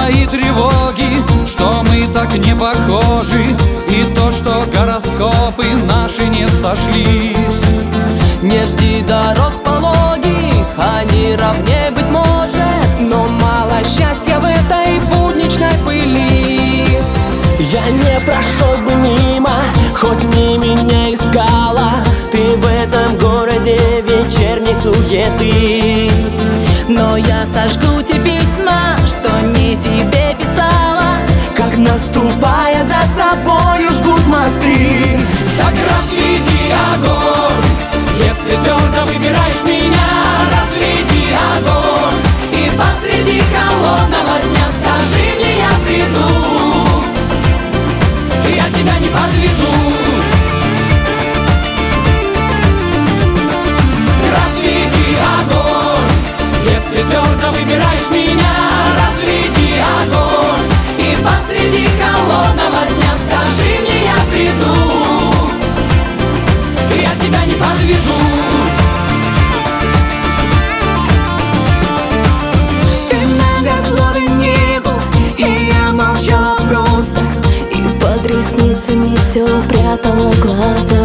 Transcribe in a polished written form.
мои тревоги, что мы так не похожи, и то, что гороскопы наши не сошлись. Не жди дорог пологих, они равнее быть может, но мало счастья в этой будничной пыли. Я не прошел бы мимо, хоть не меня искала ты в этом городе вечерней суеты. но я сожгу те письма, что не тебе писала, как наступая за собою жгут мосты. Так разведи огонь, если твердо выбираешь меня. Разведи огонь, и посреди холодного дня скажи мне, я приду, я тебя не подведу. Разведи огонь, если твердо выбираешь меня. Разведи огонь, и посреди холодного дня скажи мне, я приду, я тебя не подведу. Ты многословен не был, и я молчала просто, и под ресницами все прятала глаза.